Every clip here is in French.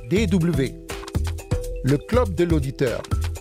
DW, le club de l'auditeur.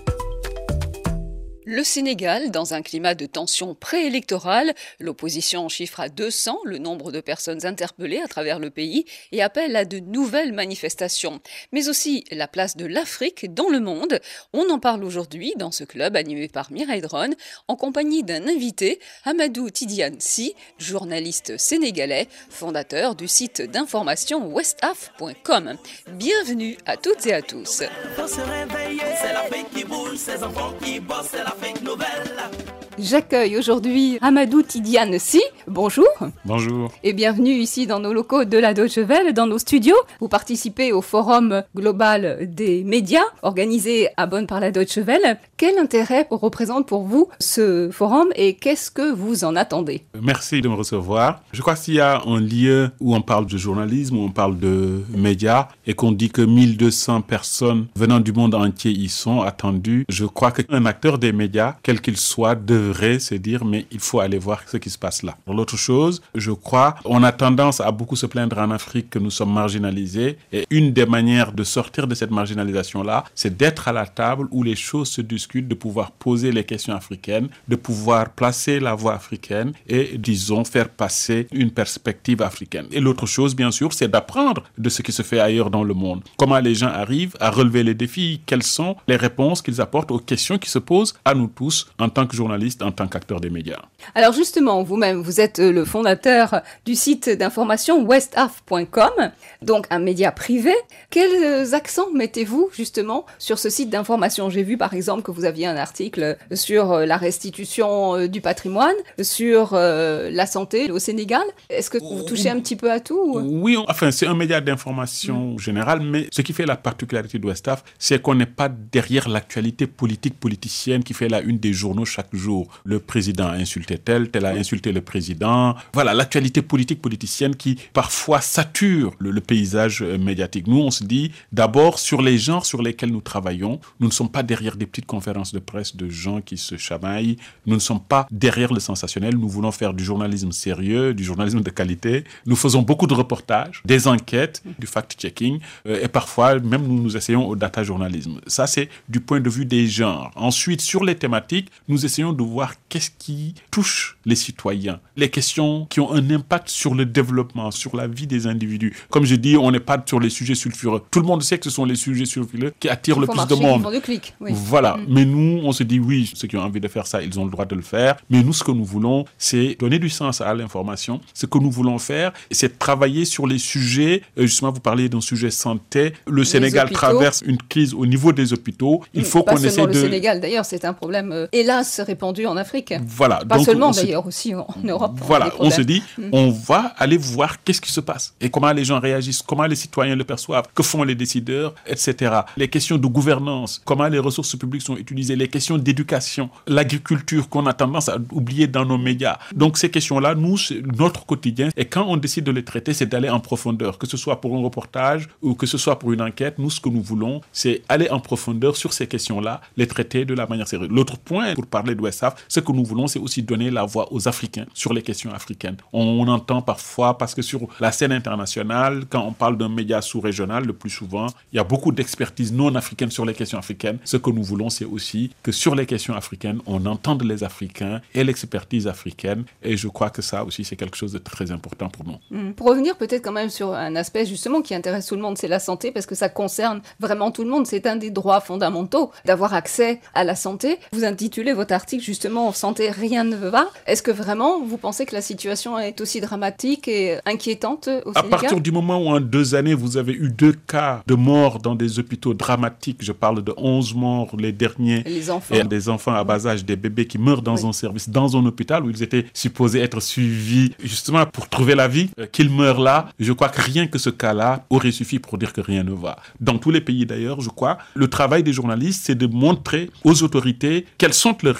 Le Sénégal, dans un climat de tension préélectorale, l'opposition chiffre à 200 le nombre de personnes interpellées à travers le pays et appelle à de nouvelles manifestations. Mais aussi la place de l'Afrique dans le monde. On en parle aujourd'hui dans ce club animé par Mireille Dron, en compagnie d'un invité, Amadou Tidiane Sy, journaliste sénégalais, fondateur du site d'information westaf.com. Bienvenue à toutes et à tous. Faut se réveiller, c'est l'Afrique qui bouge, ses enfants qui bossent, c'est l'Afrique nouvelle. J'accueille aujourd'hui Amadou Tidiane Sy. Bonjour. Bonjour. Et bienvenue ici dans nos locaux de la Deutsche Welle, dans nos studios. Vous participez au Forum global des médias, organisé à Bonn par la Deutsche Welle. Quel intérêt représente pour vous ce forum et qu'est-ce que vous en attendez ? Merci de me recevoir. Je crois que s'il y a un lieu où on parle de journalisme, où on parle de médias, et qu'on dit que 1200 personnes venant du monde entier y sont attendues, je crois qu'un acteur des médias, quel qu'il soit, devrait se dire, mais il faut aller voir ce qui se passe là. L'autre chose, je crois, on a tendance à beaucoup se plaindre en Afrique que nous sommes marginalisés, et une des manières de sortir de cette marginalisation-là, c'est d'être à la table où les choses se discutent, de pouvoir poser les questions africaines, de pouvoir placer la voix africaine et, disons, faire passer une perspective africaine. Et l'autre chose, bien sûr, c'est d'apprendre de ce qui se fait ailleurs dans le monde. Comment les gens arrivent à relever les défis, quelles sont les réponses qu'ils apportent aux questions qui se posent à nous tous en tant que journalistes, en tant qu'acteurs des médias. Alors justement, vous-même, vous êtes le fondateur du site d'information westaf.com, donc un média privé. Quels accents mettez-vous justement sur ce site d'information ? J'ai vu par exemple que vous aviez un article sur la restitution du patrimoine, sur la santé au Sénégal. Est-ce que vous touchez un petit peu à tout ? Oui, enfin, c'est un média d'information générale, mais ce qui fait la particularité de Westaf, c'est qu'on n'est pas derrière l'actualité politicienne qui fait la une des journaux chaque jour. Le président a insulté tel a insulté le président. Voilà, l'actualité politicienne qui parfois sature le paysage médiatique. Nous, on se dit, d'abord, sur les genres sur lesquels nous travaillons, nous ne sommes pas derrière des petites conférences de presse de gens qui se chamaillent. Nous ne sommes pas derrière le sensationnel. Nous voulons faire du journalisme sérieux, du journalisme de qualité. Nous faisons beaucoup de reportages, des enquêtes, du fact-checking et parfois même nous essayons au data journalisme. Ça, c'est du point de vue des genres. Ensuite, sur les thématiques, nous essayons de voir qu'est-ce qui touche les citoyens, les questions qui ont un impact sur le développement, sur la vie des individus. Comme je dis, on n'est pas sur les sujets sulfureux. Tout le monde sait que ce sont les sujets sulfureux qui attirent le plus de monde. Ils font du clic, oui. Voilà. Mais nous, on se dit, oui, ceux qui ont envie de faire ça, ils ont le droit de le faire. Mais nous, ce que nous voulons, c'est donner du sens à l'information. Ce que nous voulons faire, c'est travailler sur les sujets. Justement, vous parliez d'un sujet santé. Le Sénégal traverse une crise au niveau des hôpitaux. Il faut qu'on essaie de... Pas seulement le Sénégal, d'ailleurs, c'est un problème, hélas, répandu en Afrique. Voilà. Pas donc, seulement, d'ailleurs, aussi en Europe. Voilà. On se dit, on va aller voir qu'est-ce qui se passe et comment les gens réagissent, comment les citoyens le perçoivent, que font les décideurs, etc. Les questions de gouvernance, comment les ressources publiques sont utilisées, les questions d'éducation, l'agriculture qu'on a tendance à oublier dans nos médias. Donc, ces questions-là, nous, c'est notre quotidien. Et quand on décide de les traiter, c'est d'aller en profondeur, que ce soit pour un reportage ou que ce soit pour une enquête. Nous, ce que nous voulons, c'est aller en profondeur sur ces questions-là, les traiter de la manière sérieuse. L'autre point, pour parler de Westaf, ce que nous voulons, c'est aussi donner la voix aux Africains sur les questions africaines. On entend parfois, parce que sur la scène internationale, quand on parle d'un média sous-régional, le plus souvent, il y a beaucoup d'expertise non africaine sur les questions africaines. Ce que nous voulons, c'est aussi que sur les questions africaines, on entende les Africains et l'expertise africaine. Et je crois que ça aussi, c'est quelque chose de très important pour nous. Pour revenir peut-être quand même sur un aspect justement qui intéresse tout le monde, c'est la santé, parce que ça concerne vraiment tout le monde. C'est un des droits fondamentaux d'avoir accès à la santé. Vous intitulez votre article justement « Santé, rien ne va ». Est-ce que vraiment vous pensez que la situation est aussi dramatique et inquiétante au Sénégal ? À partir du moment où en 2 années, vous avez eu 2 cas de morts dans des hôpitaux dramatiques, je parle de 11 morts, les derniers, les enfants. Et des enfants à bas âge, des bébés qui meurent dans un service, dans un hôpital où ils étaient supposés être suivis justement pour trouver la vie, qu'ils meurent là, je crois que rien que ce cas-là aurait suffi pour dire que rien ne va. Dans tous les pays d'ailleurs, je crois, le travail des journalistes, c'est de montrer aux autorités quelles sont leurs responsabilités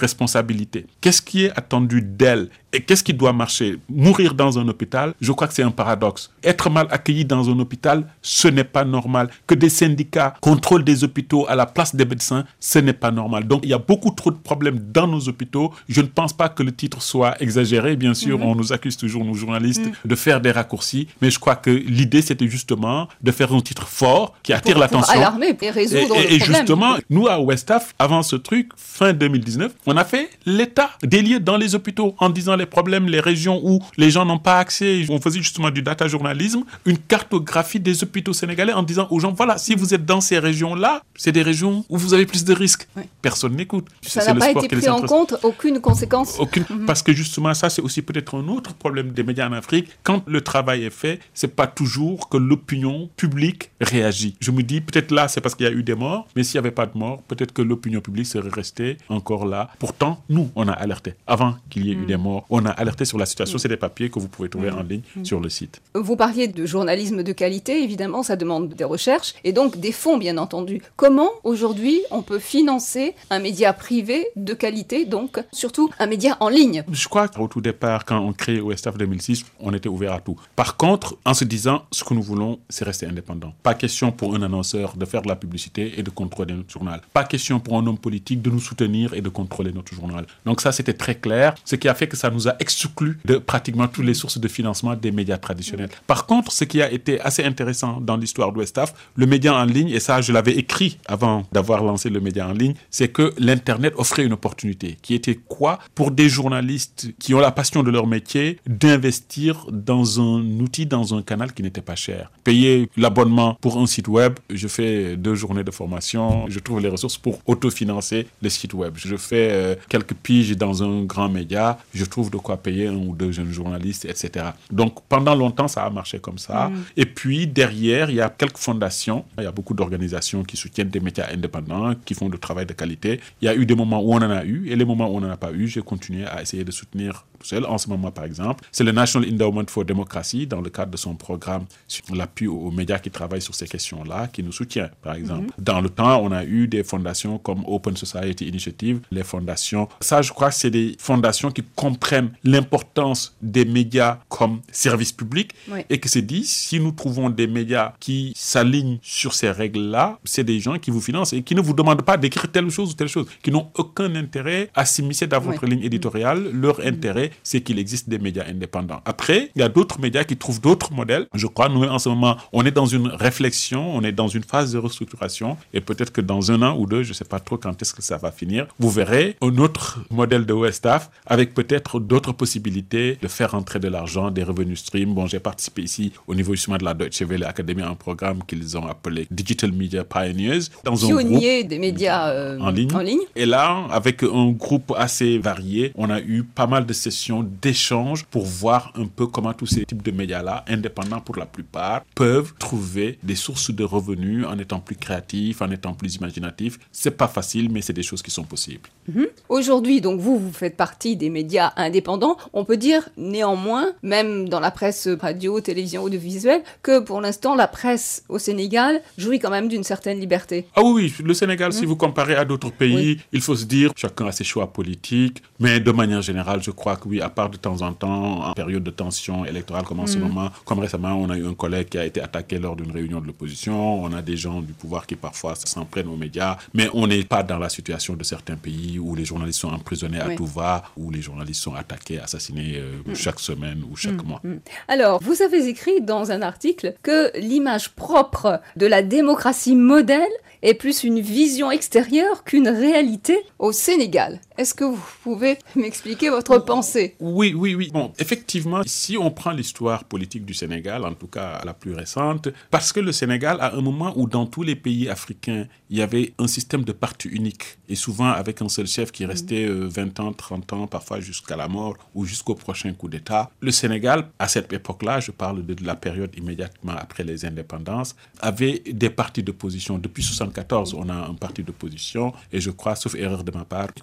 responsabilité. Qu'est-ce qui est attendu d'elle et qu'est-ce qui doit marcher? Mourir dans un hôpital, je crois que c'est un paradoxe. Être mal accueilli dans un hôpital, ce n'est pas normal. Que des syndicats contrôlent des hôpitaux à la place des médecins, ce n'est pas normal. Donc il y a beaucoup trop de problèmes dans nos hôpitaux. Je ne pense pas que le titre soit exagéré. Bien sûr, on nous accuse toujours, nous journalistes, de faire des raccourcis. Mais je crois que l'idée, c'était justement de faire un titre fort qui attire l'attention. Pour alarmer et résoudre le problème. Et justement, nous à Westaf, avant ce truc, fin 2019, on a fait l'état des lieux dans les hôpitaux en disant les problèmes, les régions où les gens n'ont pas accès. On faisait justement du data journalisme, une cartographie des hôpitaux sénégalais en disant aux gens, voilà, si vous êtes dans ces régions-là, c'est des régions où vous avez plus de risques. Oui. Personne n'écoute. Ça n'a pas été pris en compte, aucune conséquence. Parce que justement, ça, c'est aussi peut-être un autre problème des médias en Afrique. Quand le travail est fait, c'est pas toujours que l'opinion publique réagit. Je me dis, peut-être là, c'est parce qu'il y a eu des morts, mais s'il n'y avait pas de morts, peut-être que l'opinion publique serait restée encore là. Pourtant, nous, on a alerté. Avant qu'il y ait eu des morts, on a alerté sur la situation. C'est des papiers que vous pouvez trouver en ligne sur le site. Vous parliez de journalisme de qualité, évidemment, ça demande des recherches et donc des fonds, bien entendu. Comment, aujourd'hui, on peut financer un média privé de qualité, donc surtout un média en ligne? Je crois qu'au tout départ, quand on crée Westaf 2006, on était ouvert à tout. Par contre, en se disant, ce que nous voulons, c'est rester indépendant. Pas question pour un annonceur de faire de la publicité et de contrôler notre journal. Pas question pour un homme politique de nous soutenir et de contrôler notre journal. Donc ça, c'était très clair, ce qui a fait que ça nous a exclus de pratiquement toutes les sources de financement des médias traditionnels. Par contre, ce qui a été assez intéressant dans l'histoire de Westaf, le média en ligne, et ça, je l'avais écrit avant d'avoir lancé le média en ligne, c'est que l'Internet offrait une opportunité qui était quoi? Pour des journalistes qui ont la passion de leur métier, d'investir dans un outil, dans un canal qui n'était pas cher. Payer l'abonnement pour un site web, je fais 2 journées de formation, je trouve les ressources pour autofinancer le site web. Je fais quelques piges dans un grand média, je trouve de quoi payer 1 ou 2 jeunes journalistes, etc. Donc pendant longtemps, ça a marché comme ça. Et puis derrière, il y a quelques fondations, il y a beaucoup d'organisations qui soutiennent des médias indépendants, qui font du travail de qualité. Il y a eu des moments où on en a eu, et les moments où on n'en a pas eu, j'ai continué à essayer de soutenir tout seul. En ce moment, par exemple, c'est le National Endowment for Democracy, dans le cadre de son programme sur l'appui aux médias qui travaillent sur ces questions-là, qui nous soutient, par exemple. Dans le temps, on a eu des fondations comme Open Society Initiative, les fondations. Ça, je crois que c'est des fondations qui comprennent l'importance des médias comme service public et qui se disent, si nous trouvons des médias qui s'alignent sur ces règles-là, c'est des gens qui vous financent et qui ne vous demandent pas d'écrire telle chose ou telle chose, qui n'ont aucun intérêt à s'immiscer dans votre ligne éditoriale. Leur intérêt, c'est qu'il existe des médias indépendants. Après, il y a d'autres médias qui trouvent d'autres modèles. Je crois, nous, en ce moment, on est dans une réflexion, on est dans une phase de restructuration et peut-être que dans 1 an ou 2, je ne sais pas trop quand est-ce que ça va finir, vous verrez un autre modèle de Westaf avec peut-être d'autres possibilités de faire entrer de l'argent, des revenus stream. Bon, j'ai participé ici au niveau justement de la Deutsche Welle Academy à un programme qu'ils ont appelé Digital Media Pioneers. Pionniers des médias en ligne. Et là, avec un groupe assez varié, on a eu pas mal de sessions d'échanges pour voir un peu comment tous ces types de médias-là, indépendants pour la plupart, peuvent trouver des sources de revenus en étant plus créatifs, en étant plus imaginatifs. C'est pas facile, mais c'est des choses qui sont possibles. Aujourd'hui, donc vous faites partie des médias indépendants. On peut dire néanmoins, même dans la presse radio, télévision, audiovisuelle, que pour l'instant, la presse au Sénégal jouit quand même d'une certaine liberté. Ah oui, le Sénégal, si vous comparez à d'autres pays, il faut se dire, chacun a ses choix politiques, mais de manière générale, je crois que oui, à part de temps en temps, en période de tension électorale comme en ce moment, comme récemment, on a eu un collègue qui a été attaqué lors d'une réunion de l'opposition, on a des gens du pouvoir qui parfois s'en prennent aux médias, mais on n'est pas dans la situation de certains pays où les journalistes sont emprisonnés à tout va, où les journalistes sont attaqués, assassinés chaque semaine ou chaque mois. Alors, vous avez écrit dans un article que l'image propre de la démocratie modèle est plus une vision extérieure qu'une réalité au Sénégal. Est-ce que vous pouvez m'expliquer votre pensée? Oui. Bon, effectivement, si on prend l'histoire politique du Sénégal, en tout cas la plus récente, parce que le Sénégal, à un moment où dans tous les pays africains, il y avait un système de parti unique, et souvent avec un seul chef qui restait 20 ans, 30 ans, parfois jusqu'à la mort ou jusqu'au prochain coup d'État. Le Sénégal, à cette époque-là, je parle de la période immédiatement après les indépendances, avait des partis d'opposition. Depuis 1974, on a un parti d'opposition, et je crois, sauf erreur de ma part, qu'on maintienne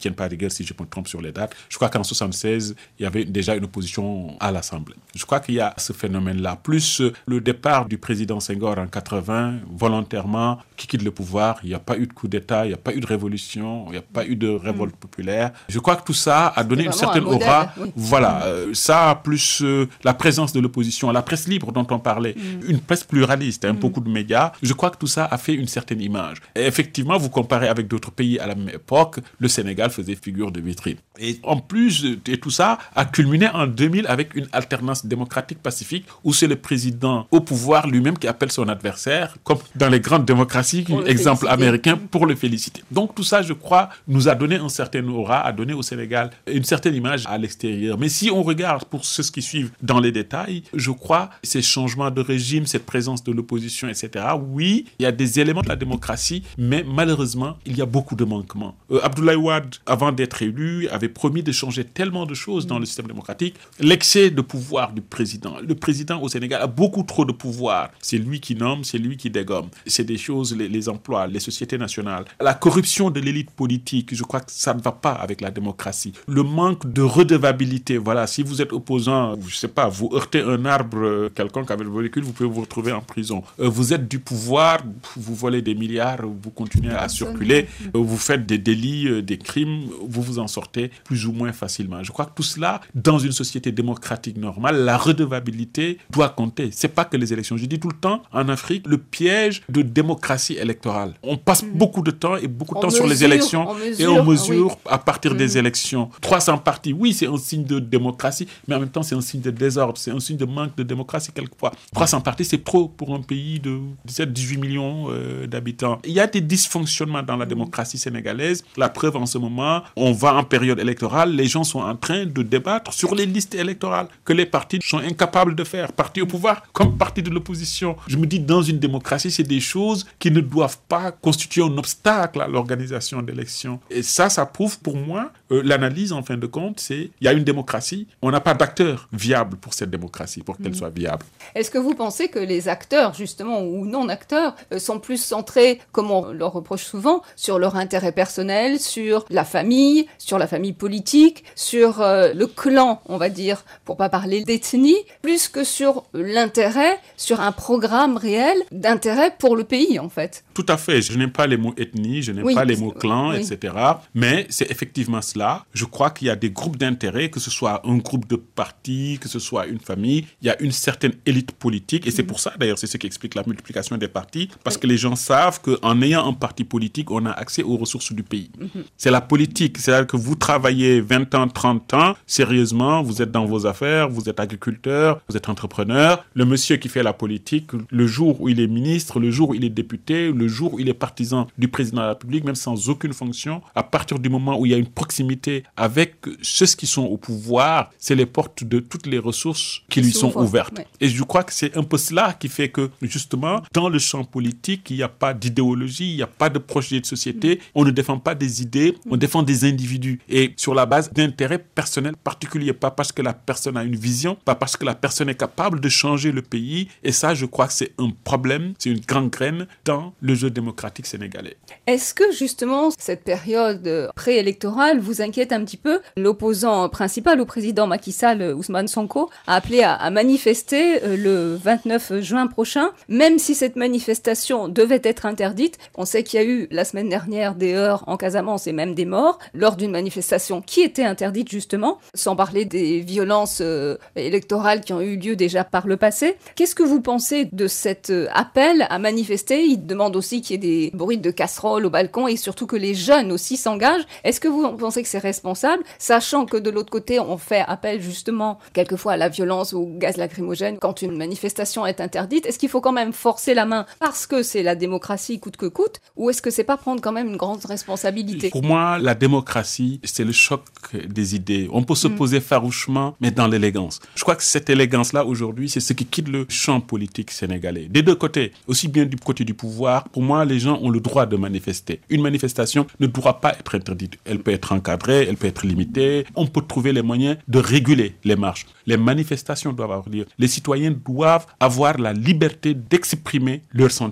tienne pas rigueur si je me trompe sur les dates. Je crois qu'en 76, il y avait déjà une opposition à l'Assemblée. Je crois qu'il y a ce phénomène-là. Plus le départ du président Senghor en 80, volontairement, qui quitte le pouvoir. Il n'y a pas eu de coup d'État, il n'y a pas eu de révolution, il n'y a pas eu de révolte populaire. Je crois que tout ça a donné une certaine aura. Oui. Voilà, ça, plus la présence de l'opposition, la presse libre dont on parlait, une presse pluraliste, beaucoup de médias. Je crois que tout ça a fait une certaine image. Et effectivement, vous comparez avec d'autres pays à la même époque, le Sénégal faisait figure de vitrine. Et en plus, et tout ça a culminé en 2000 avec une alternance démocratique pacifique où c'est le président au pouvoir lui-même qui appelle son adversaire, comme dans les grandes démocraties, exemple américain, pour le féliciter. Donc tout ça, je crois, nous a donné un certain aura, a donné au Sénégal une certaine image à l'extérieur. Mais si on regarde pour ceux qui suivent dans les détails, je crois, ces changements de régime, cette présence de l'opposition, etc., oui, il y a des éléments de la démocratie, mais malheureusement, il y a beaucoup de manquements. Abdoulaye Wade, avant d'être élu, avait promis de changer tellement de choses dans le système démocratique. L'excès de pouvoir du président. Le président au Sénégal a beaucoup trop de pouvoir. C'est lui qui nomme, c'est lui qui dégomme. C'est des choses, les emplois, les sociétés nationales. La corruption de l'élite politique, je crois que ça ne va pas avec la démocratie. Le manque de redevabilité, voilà, si vous êtes opposant, je ne sais pas, vous heurtez un arbre quelconque avec le véhicule, vous pouvez vous retrouver en prison. Vous êtes du pouvoir, vous volez des milliards, vous continuez à circuler, vous faites des délits, des crimes, vous vous en sortez plus ou moins facilement. Je crois que tout cela, dans une société démocratique normale, la redevabilité doit compter. C'est pas que les élections. Je dis tout le temps, en Afrique, le piège de démocratie électorale. On passe beaucoup de temps sur les élections et on mesure à partir des élections. 300 partis, oui, c'est un signe de démocratie, mais en même temps, c'est un signe de désordre, c'est un signe de manque de démocratie quelquefois. 300 partis, c'est trop pour un pays de 17-18 millions d'habitants. Il y a des dysfonctionnements dans la démocratie sénégalaise. La preuve, en ce moment, on va en période électorale, les gens sont en train de débattre sur les listes électorales que les partis sont incapables de faire. Partis au pouvoir comme partis de l'opposition. Je me dis, dans une démocratie, c'est des choses qui ne doivent pas constituer un obstacle à l'organisation d'élections. Et ça prouve pour moi, l'analyse en fin de compte, c'est il y a une démocratie, on n'a pas d'acteurs viables pour cette démocratie, pour qu'elle soit viable. Est-ce que vous pensez que les acteurs, justement, ou non-acteurs, sont plus centrés, comme on leur reproche souvent, sur leur intérêt personnel, sur la famille politique, sur le clan, on va dire, pour pas parler d'ethnie, plus que sur l'intérêt, sur un programme réel d'intérêt pour le pays, en fait? Tout à fait. Je n'aime pas les mots ethnie, je n'aime pas les mots clan, etc. Mais c'est effectivement cela. Je crois qu'il y a des groupes d'intérêt, que ce soit un groupe de partis, que ce soit une famille. Il y a une certaine élite politique. Et c'est pour ça, d'ailleurs, c'est ce qui explique la multiplication des partis. Parce que les gens savent qu'en ayant un parti politique, on a accès aux ressources du pays. C'est la politique. C'est-à-dire que vous travaillez 20 ans, 30 ans, sérieusement, vous êtes dans vos affaires, vous êtes agriculteur, vous êtes entrepreneur. Le monsieur qui fait la politique, le jour où il est ministre, le jour où il est député, le jour où il est partisan du président de la République, même sans aucune fonction, à partir du moment où il y a une proximité avec ceux qui sont au pouvoir, c'est les portes de toutes les ressources qui lui sont ouvertes. Ouais. Et je crois que c'est un peu cela qui fait que, justement, dans le champ politique, il n'y a pas d'idéologie, il n'y a pas de projet de société, on ne défend pas des idées, on défend des individus. Et sur la base d'intérêts personnels particuliers, pas parce que la personne a une vision, pas parce que la personne est capable de changer le pays. Et ça, je crois que c'est un problème, c'est une grande graine dans le jeu démocratique sénégalais. Est-ce que justement cette période préélectorale vous inquiète un petit peu? L'opposant principal au président Macky Sall, Ousmane Sonko, a appelé à manifester le 29 juin prochain, même si cette manifestation devait être interdite. On sait qu'il y a eu la semaine dernière des heurts en Casamance et même des morts lors d'une manifestation qui était interdite justement, sans parler des violences électorales qui ont eu lieu déjà par le passé. Qu'est-ce que vous pensez de cet appel à manifester? Il demande aussi qu'il y ait des bruits de casseroles au balcon et surtout que les jeunes aussi s'engagent. Est-ce que vous pensez que c'est responsable, sachant que de l'autre côté, on fait appel justement quelquefois à la violence ou au gaz lacrymogène quand une manifestation est interdite? Est-ce qu'il faut quand même forcer la main parce que c'est la démocratie coûte que coûte, ou est-ce que c'est pas prendre quand même une grande responsabilité? Pour moi, la démocratie, c'est le choc des idées. On peut s'opposer farouchement, mais dans l'élégance. Je crois que cette élégance-là, aujourd'hui, c'est ce qui quitte le champ politique sénégalais. Des deux côtés, aussi bien du côté du pouvoir, pour moi, les gens ont le droit de manifester. Une manifestation ne doit pas être interdite. Elle peut être encadrée, elle peut être limitée. On peut trouver les moyens de réguler les marches. Les manifestations doivent avoir lieu. Les citoyens doivent avoir la liberté d'exprimer leurs sentiments.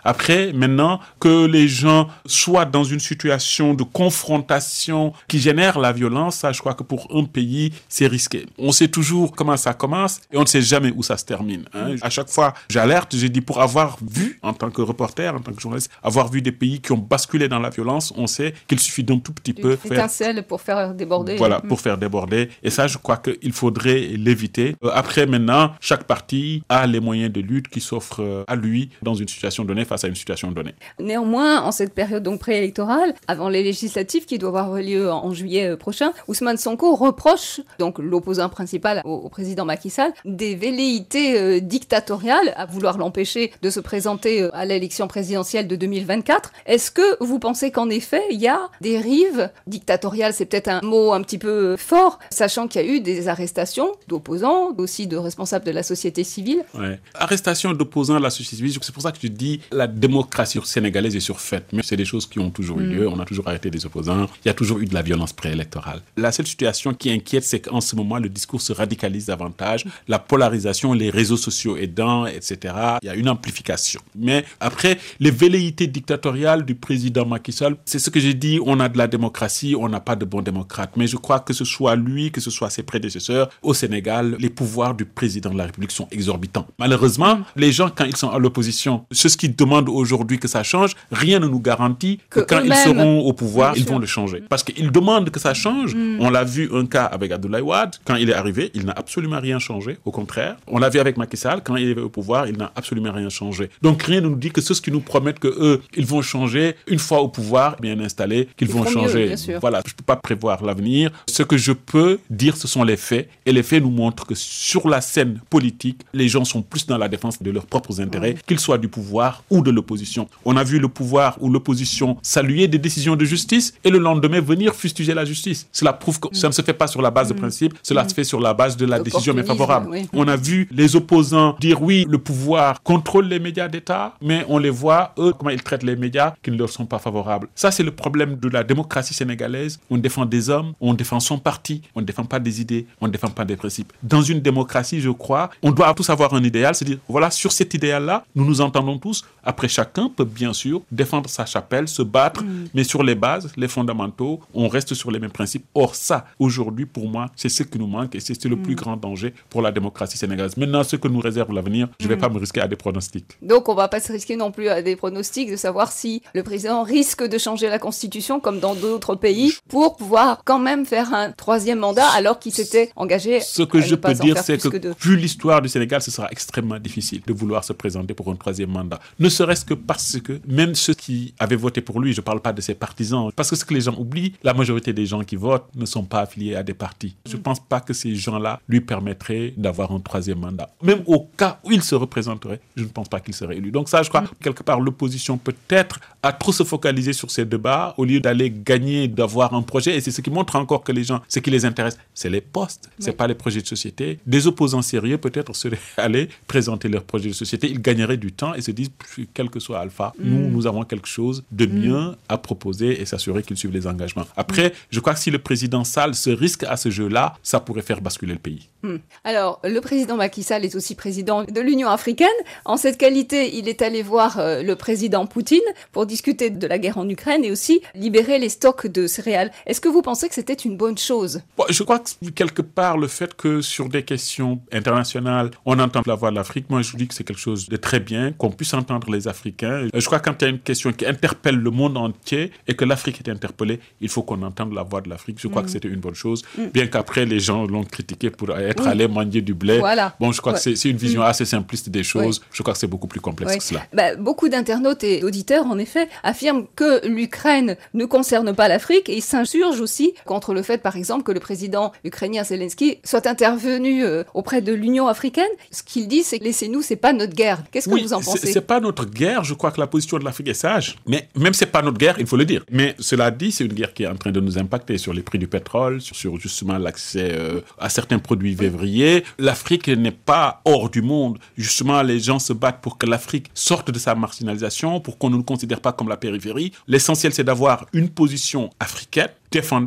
Après, maintenant, que les gens soient dans une situation de confrontation qui génère la violence, ça, je crois que pour un pays, c'est risqué. On sait toujours comment ça commence et on ne sait jamais où ça se termine. À chaque fois, j'alerte, je dis pour avoir vu, en tant que reporter, en tant que journaliste, avoir vu des pays qui ont basculé dans la violence, on sait qu'il suffit d'un tout petit peu faire... étincelle pour faire déborder. Voilà, pour faire déborder. Et ça, je crois qu'il faudrait l'éviter. Après, maintenant, chaque parti a les moyens de lutte qui s'offrent à lui dans une situation donnée, face à une situation donnée. Néanmoins, en cette période donc préélectorale, avant les législatives qui doivent avoir lieu en juillet prochain, Ousmane Sonko reproche, donc l'opposant principal au président Macky Sall, des velléités dictatoriales à vouloir l'empêcher de se présenter à l'élection présidentielle de 2024. Est-ce que vous pensez qu'en effet, il y a des dérives dictatoriales, c'est peut-être un mot un petit peu fort, sachant qu'il y a eu des arrestations d'opposants, aussi de responsables de la société civile? Ouais. Arrestation d'opposants à la société civile, c'est pour ça que je dis la démocratie sénégalaise est surfaite. Mais c'est des choses qui ont toujours eu lieu, on a toujours arrêté des opposants, il y a toujours eu de la violence préélectorale. La seule situation qui inquiète, c'est qu'en ce moment, le discours se radicalise davantage, la polarisation, les réseaux sociaux aidant, etc. Il y a une amplification. Mais après, les velléités dictatoriales du président Macky Sall, c'est ce que j'ai dit, on a de la démocratie, on n'a pas de bons démocrates. Mais je crois que ce soit lui, que ce soit ses prédécesseurs, au Sénégal, les pouvoirs du président de la République sont exorbitants. Malheureusement, les gens, quand ils sont à l'opposition, ceux qui demandent aujourd'hui que ça change, rien ne nous garantit que quand ils seront au pouvoir, ils vont le changer. Parce qu'ils demandent que ça change. On l'a vu un cas avec Abdoulaye Wade. Quand il est arrivé, il n'a absolument rien changé. Au contraire. On l'a vu avec Macky Sall. Quand il est au pouvoir, il n'a absolument rien changé. Donc rien ne nous dit que ceux qui nous promettent que eux, ils vont changer une fois au pouvoir, bien installés, qu'ils vont changer. Voilà, je ne peux pas prévoir l'avenir. Ce que je peux dire, ce sont les faits. Et les faits nous montrent que sur la scène politique, les gens sont plus dans la défense de leurs propres intérêts, qu'ils soient du pouvoir ou de l'opposition. On a vu le pouvoir ou l'opposition saluer des décisions de justice et le lendemain venir fustiger la justice. Cela prouve que ça ne se fait pas sur la base de principes, cela se fait sur la base de la décision méfavorable. On a vu les opposants dire oui, le pouvoir contrôle les médias d'État, mais on les voit, eux, comment ils traitent les médias qui ne leur sont pas favorables. Ça, c'est le problème de la démocratie sénégalaise. On défend des hommes, on défend son parti, on ne défend pas des idées, on ne défend pas des principes. Dans une démocratie, je crois, on doit tous avoir un idéal, c'est-à-dire, voilà, sur cet idéal-là, nous nous entendons tous. Après, chacun peut bien sûr défendre sa chapelle, se battre, mais sur les bases, les fondamentaux, on reste sur les mêmes principes. Or, ça, aujourd'hui, pour moi, c'est ce qui nous manque et c'est le plus grand danger pour la démocratie sénégalaise. Maintenant, ce que nous réserve l'avenir, je ne vais pas me risquer à des pronostics. Donc, on ne va pas se risquer non plus à des pronostics de savoir si le président risque de changer la Constitution, comme dans d'autres pays, pour pouvoir quand même faire un troisième mandat, alors qu'il s'était engagé. Ce que je peux dire, c'est que vu l'histoire du Sénégal, ce sera extrêmement difficile de vouloir se présenter pour un troisième mandat. Ne serait-ce que parce que même ceux qui avaient voté pour lui, je ne parle pas de ses partisans, parce que ce que les gens oublient, la majorité des gens qui votent ne sont pas affiliés à des partis. Je ne pense pas que ces gens-là lui permettraient d'avoir un troisième mandat. Même au cas où il se représenterait, je ne pense pas qu'il serait élu. Donc ça, je crois, quelque part, l'opposition peut-être a trop se focaliser sur ces débats au lieu d'aller gagner, d'avoir un projet. Et c'est ce qui montre encore que les gens, ce qui les intéresse, c'est les postes, c'est pas les projets de société. Des opposants sérieux, peut-être, seraient allés présenter leurs projets de société. Ils gagneraient du temps et se disent, quel que soit Alpha, nous avons quelque chose de mieux à proposer et s'assurer qu'ils suivent les engagements. Après, je crois que si le président Sall se risque à ce jeu-là, ça pourrait faire basculer le pays. Alors, le président Macky Sall est aussi président de l'Union africaine. En cette qualité, il est allé voir le président Poutine pour discuter de la guerre en Ukraine et aussi libérer les stocks de céréales. Est-ce que vous pensez que c'était une bonne chose? Je crois que quelque part, le fait que sur des questions internationales, on entend la voix de l'Afrique, moi je dis que c'est quelque chose de très bien, qu'on puisse entendre les Africains. Je crois que quand il y a une question qui interpelle le monde entier et que l'Afrique est interpellée, il faut qu'on entende la voix de l'Afrique. Je crois que c'était une bonne chose, bien qu'après les gens l'ont critiqué pour être allés manger du blé. Voilà. Bon, je crois que c'est une vision assez simpliste des choses. Je crois que c'est beaucoup plus complexe que cela. Beaucoup d'internautes et d'auditeurs, en effet, affirment que l'Ukraine ne concerne pas l'Afrique et ils s'insurgent aussi contre le fait, par exemple, que le président ukrainien Zelensky soit intervenu auprès de l'Union africaine. Ce qu'il dit, c'est laissez-nous, c'est pas notre guerre. Qu'est-ce que vous en pensez? C'est pas notre guerre. Je crois que la position de l'Afrique est sage. Mais même c'est pas notre guerre, il faut le dire. Mais cela dit, c'est une guerre qui est en train de nous impacter sur les prix du pétrole, sur justement l'accès à certains produits vivriers. L'Afrique n'est pas hors du monde. Justement, les gens se battent pour que l'Afrique sorte de sa marginalisation, pour qu'on ne nous considère pas comme la périphérie. L'essentiel, c'est d'avoir une position africaine défendable,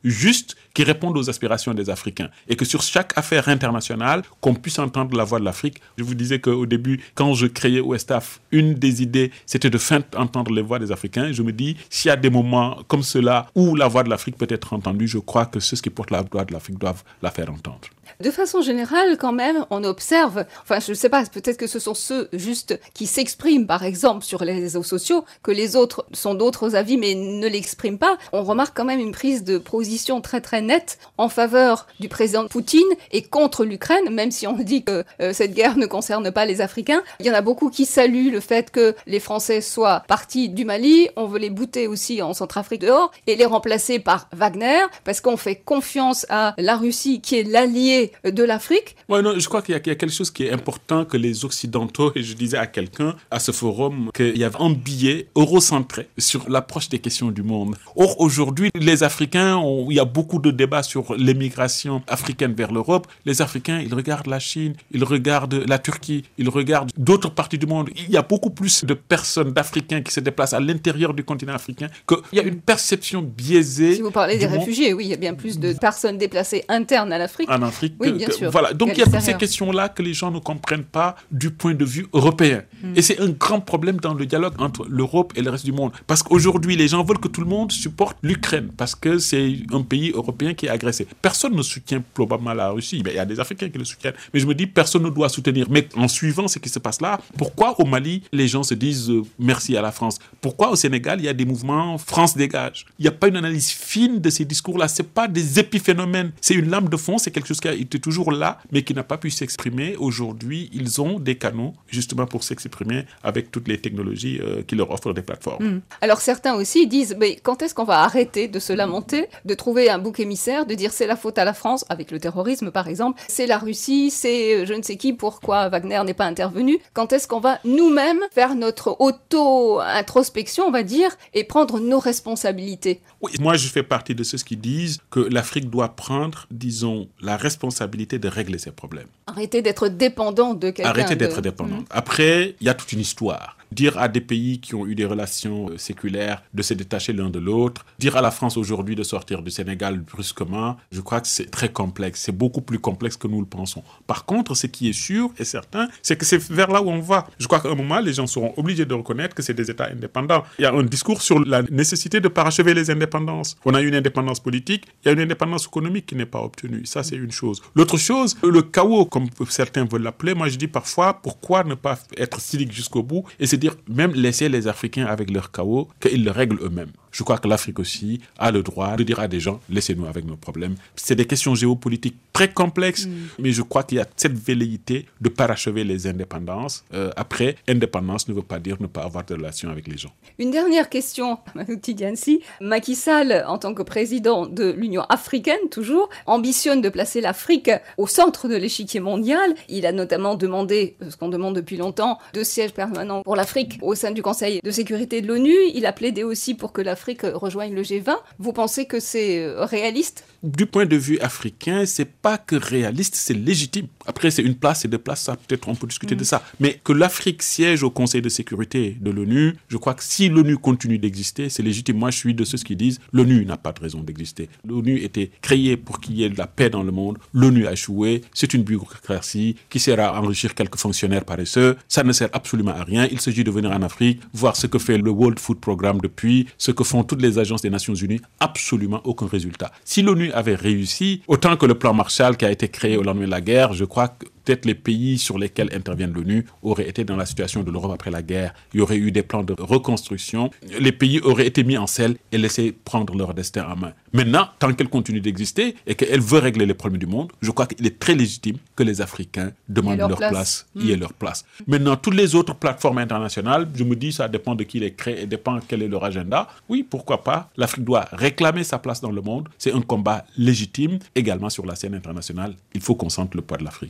justes qui répondent aux aspirations des Africains. Et que sur chaque affaire internationale, qu'on puisse entendre la voix de l'Afrique. Je vous disais qu'au début, quand je créais Ouestaf, une des idées, c'était de faire entendre les voix des Africains. Je me dis, s'il y a des moments comme cela où la voix de l'Afrique peut être entendue, je crois que ceux qui portent la voix de l'Afrique doivent la faire entendre. De façon générale, quand même, on observe, enfin je ne sais pas, peut-être que ce sont ceux juste qui s'expriment, par exemple, sur les réseaux sociaux, que les autres sont d'autres avis mais ne l'expriment pas. On remarque quand même une prise de position très très nette en faveur du président Poutine et contre l'Ukraine, même si on dit que cette guerre ne concerne pas les Africains. Il y en a beaucoup qui saluent le fait que les Français soient partis du Mali, on veut les bouter aussi en Centrafrique dehors et les remplacer par Wagner, parce qu'on fait confiance à la Russie qui est l'allié de l'Afrique. Ouais, non, je crois qu'il y a quelque chose qui est important que les Occidentaux, et je disais à quelqu'un à ce forum qu'il y avait un billet eurocentré sur l'approche des questions du monde. Or, aujourd'hui, les Africains, il y a beaucoup de débats sur l'émigration africaine vers l'Europe. Les Africains, ils regardent la Chine, ils regardent la Turquie, ils regardent d'autres parties du monde. Il y a beaucoup plus de personnes, d'Africains qui se déplacent à l'intérieur du continent africain qu'il y a une perception biaisée. Si vous parlez des réfugiés, oui, il y a bien plus de personnes déplacées internes à l'Afrique. En Afrique. Oui, bien sûr. Voilà. Donc il y a toutes ces questions-là que les gens ne comprennent pas du point de vue européen. Et c'est un grand problème dans le dialogue entre l'Europe et le reste du monde. Parce qu'aujourd'hui, les gens veulent que tout le monde supporte l'Ukraine parce que c'est un pays européen qui est agressé. Personne ne soutient probablement la Russie. Il y a des Africains qui le soutiennent. Mais je me dis, personne ne doit soutenir. Mais en suivant ce qui se passe là, pourquoi au Mali, les gens se disent merci à la France? Pourquoi au Sénégal, il y a des mouvements France dégage? Il n'y a pas une analyse fine de ces discours-là. Ce n'est pas des épiphénomènes. C'est une lame de fond. C'est quelque chose qui était toujours là, mais qui n'a pas pu s'exprimer. Aujourd'hui, ils ont des canaux, justement, pour s'exprimer avec toutes les technologies qui leur offrent des plateformes. Alors, certains aussi disent, mais quand est-ce qu'on va arrêter de se lamenter, de trouver un bouc émissaire, de dire c'est la faute à la France, avec le terrorisme, par exemple, c'est la Russie, c'est je ne sais qui, pourquoi Wagner n'est pas intervenu? Quand est-ce qu'on va nous-mêmes faire notre auto-introspection, on va dire, et prendre nos responsabilités? Oui, moi, je fais partie de ceux qui disent que l'Afrique doit prendre, disons, la responsabilité de régler ses problèmes. Arrêter d'être dépendant de quelqu'un. Arrêter d'être dépendant. Après, il y a toute une histoire. Dire à des pays qui ont eu des relations séculaires de se détacher l'un de l'autre, dire à la France aujourd'hui de sortir du Sénégal brusquement, je crois que c'est très complexe. C'est beaucoup plus complexe que nous le pensons. Par contre, ce qui est sûr et certain, c'est que c'est vers là où on va. Je crois qu'à un moment, les gens seront obligés de reconnaître que c'est des États indépendants. Il y a un discours sur la nécessité de parachever les indépendances. On a une indépendance politique, il y a une indépendance économique qui n'est pas obtenue. Ça, c'est une chose. L'autre chose, le chaos, comme certains veulent l'appeler, moi je dis parfois, pourquoi ne pas être cynique jusqu'au bout et se dire, même laisser les Africains avec leur chaos, qu'ils le règlent eux-mêmes. Je crois que l'Afrique aussi a le droit de dire à des gens, laissez-nous avec nos problèmes. C'est des questions géopolitiques très complexes, mais je crois qu'il y a cette velléité de parachever les indépendances. Après, indépendance ne veut pas dire ne pas avoir de relation avec les gens. Une dernière question, Manouti Diansi. Macky Sall, en tant que président de l'Union africaine, toujours, ambitionne de placer l'Afrique au centre de l'échiquier mondial. Il a notamment demandé, ce qu'on demande depuis longtemps, 2 sièges permanents pour l'Afrique au sein du Conseil de sécurité de l'ONU. Il a plaidé aussi pour que l'Afrique rejoigne le G20. Vous pensez que c'est réaliste? Du point de vue africain, c'est pas que réaliste, c'est légitime. Après, c'est une place et 2 places, ça peut-être on peut discuter de ça. Mais que l'Afrique siège au Conseil de sécurité de l'ONU, je crois que si l'ONU continue d'exister, c'est légitime. Moi, je suis de ceux qui disent l'ONU n'a pas de raison d'exister. L'ONU était créée pour qu'il y ait de la paix dans le monde. L'ONU a échoué. C'est une bureaucratie qui sert à enrichir quelques fonctionnaires paresseux. Ça ne sert absolument à rien. Il s'agit de venir en Afrique, voir ce que fait le World Food Programme depuis, ce que font toutes les agences des Nations Unies. Absolument aucun résultat. Si l'ONU avait réussi, autant que le plan Marshall qui a été créé au lendemain de la guerre, je crois que peut-être les pays sur lesquels intervient l'ONU auraient été dans la situation de l'Europe après la guerre. Il y aurait eu des plans de reconstruction. Les pays auraient été mis en selle et laissés prendre leur destin en main. Maintenant, tant qu'elle continue d'exister et qu'elle veut régler les problèmes du monde, je crois qu'il est très légitime que les Africains demandent leur place, y ait leur place. Maintenant, toutes les autres plateformes internationales, je me dis, ça dépend de qui les crée et dépend quel est leur agenda. Oui, pourquoi pas. L'Afrique doit réclamer sa place dans le monde. C'est un combat légitime. Également sur la scène internationale, il faut qu'on sente le poids de l'Afrique. Sachant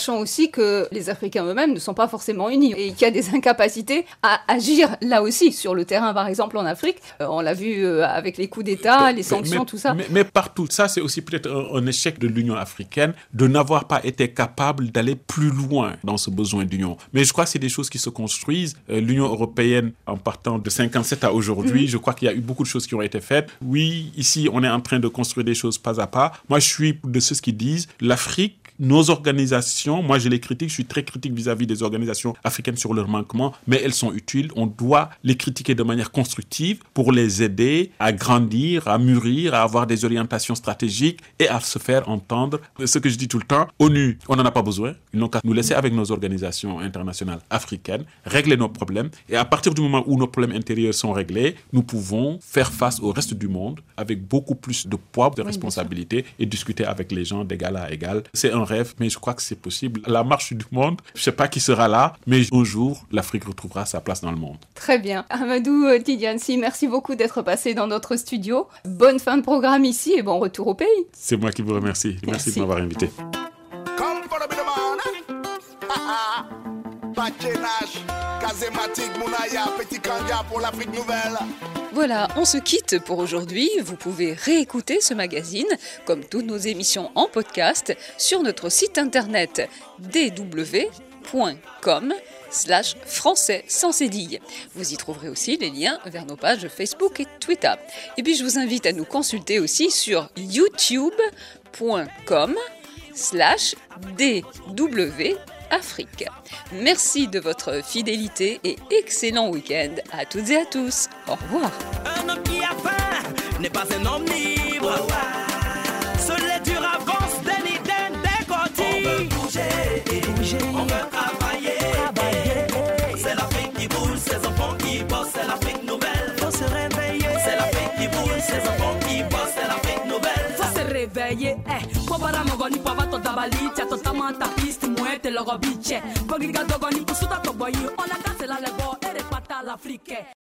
sachant aussi que les Africains eux-mêmes ne sont pas forcément unis et qu'il y a des incapacités à agir là aussi, sur le terrain par exemple en Afrique. On l'a vu avec les coups d'État, les sanctions, tout ça. Mais partout, ça c'est aussi peut-être un échec de l'Union africaine de n'avoir pas été capable d'aller plus loin dans ce besoin d'union. Mais je crois que c'est des choses qui se construisent. L'Union européenne, en partant de 57 à aujourd'hui, je crois qu'il y a eu beaucoup de choses qui ont été faites. Oui, ici, on est en train de construire des choses pas à pas. Moi, je suis de ceux qui disent l'Afrique, nos organisations, moi je les critique, je suis très critique vis-à-vis des organisations africaines sur leurs manquements, mais elles sont utiles. On doit les critiquer de manière constructive pour les aider à grandir, à mûrir, à avoir des orientations stratégiques et à se faire entendre. Ce que je dis tout le temps, ONU, on n'en a pas besoin. Ils n'ont qu'à nous laisser avec nos organisations internationales africaines, régler nos problèmes. Et à partir du moment où nos problèmes intérieurs sont réglés, nous pouvons faire face au reste du monde avec beaucoup plus de poids, de responsabilité et discuter avec les gens d'égal à égal. C'est un rêve, mais je crois que c'est possible. La marche du monde, je ne sais pas qui sera là, mais un jour, l'Afrique retrouvera sa place dans le monde. Très bien. Amadou Tidjansi, merci beaucoup d'être passé dans notre studio. Bonne fin de programme ici et bon retour au pays. C'est moi qui vous remercie. Merci de m'avoir invité. Voilà, on se quitte pour aujourd'hui. Vous pouvez réécouter ce magazine, comme toutes nos émissions en podcast, sur notre site internet dw.com/français sans cédille. Vous y trouverez aussi les liens vers nos pages Facebook et Twitter. Et puis je vous invite à nous consulter aussi sur youtube.com/dwAfrique. Merci de votre fidélité et excellent week-end à toutes et à tous. Au revoir. Un homme qui a faim n'est pas un homme libre. Seul les durs avancent d'un idée dégoûtée. On veut bouger, on veut travailler. C'est l'Afrique qui boule, ses enfants qui bossent, c'est l'Afrique nouvelle. Faut se réveiller. C'est l'Afrique qui boule, ses enfants qui bossent, c'est l'Afrique nouvelle. Faut se réveiller. Pobara mogoni pava to dabali, tia to tamanta piste muete logo biche. Bogiga dogoni pusuta to boyi, on a cassé la lebo, et repata l'Afrique.